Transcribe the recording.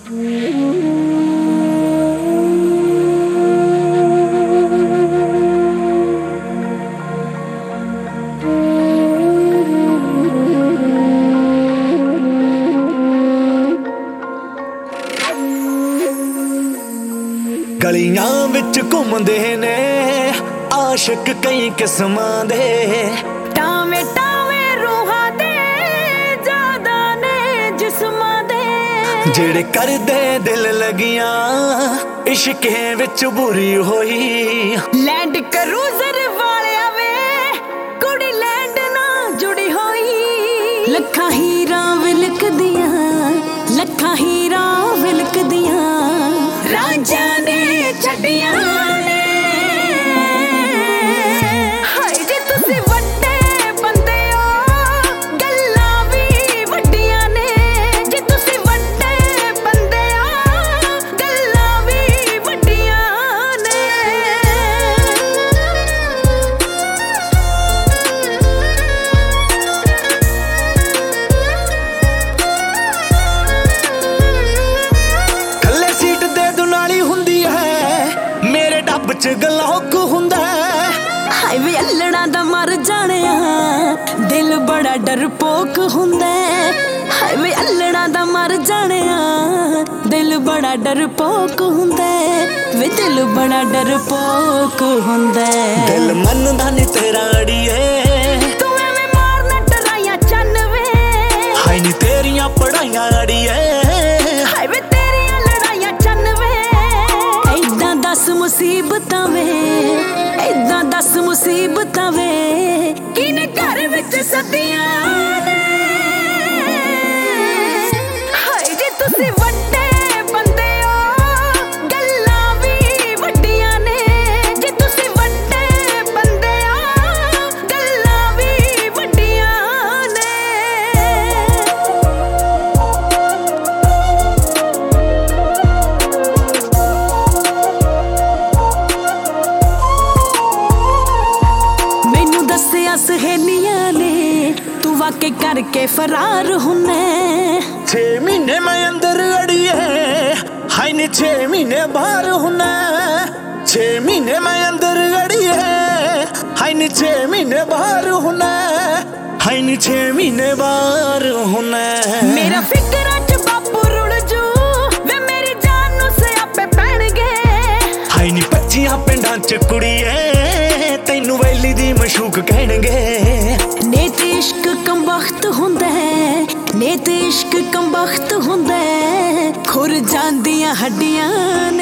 गलियां विच घूमदे ने आशिक कई किस्मां दे, टावे टावे रूहां दे ज्यादा ने जिस्मां दे, जेड़े करदे दिल लगियां इश्के विच बुरी होई। लैंड क्रूजर वालिया वे कुड़ी लैंड ना जुड़ी होई, लखां हीरा विलकदियां लखां हीरा विलकदियां राजा ने छड्डियां ने। हाय जे तुसीं वड्डे बंदे हो गल्लां भी वड्डियां ने, जे तुसीं वड्डे बंदे हो गल्लां भी वड्डियां ने। थल्ले सीट दे दुनाली हुंदी है मेरे डब च गलौक हुंदा है। हाय वे अल्लड़ा दा मर जाणिया दिल बड़ा डरपोक हुंदा है। हाय वे अल्लड़ा दा मर जाणिया दिल बड़ा डरपोक हुंदा है, वे दिल बड़ा डरपोक हुंदा है। दिल मनदा नी तेरा अड़िए तू एवें मारना डराइयां चन्न वे, हाय नी तेरियां पढ़ाइयां अड़िए हाय वे तेरियां लड़ाइयां चन्न वे। ऐदां दस मुसीबतां वे ऐदां दस मुसीबतां वे किने घर विच सदियां ने। हाय जे तुसीं वड्डे बंदे हो गल्लां भी वड्डियां ने, जे तुसीं वड्डे बंदे हो गल्लां भी वड्डियां ने। मैनू दस्सिया सहेलियां ने तू वाकई करके फरार हुन्ना। 6 महीने मैं अंदर अड़िए हाय नी 6 महीने बाहर हुन्ना। 6 महीने मैं अंदर अड़िए हाय नी 6 महीने बाहर हुन्ना। हाय नी 6 महीने बाहर हुन्ना। मेरा फिकरा च बापू रुड़ जू वे मेरी जान नू सियापे पैणगे। हाय नी 25 पिंडां च कुड़िए तैनू वैली दी मशूक कहणगे। नेत इश्क कमबख्त हुंदा है नेत इश्क कमबख्त हुंदा है, खुर जांदियां हड्डियां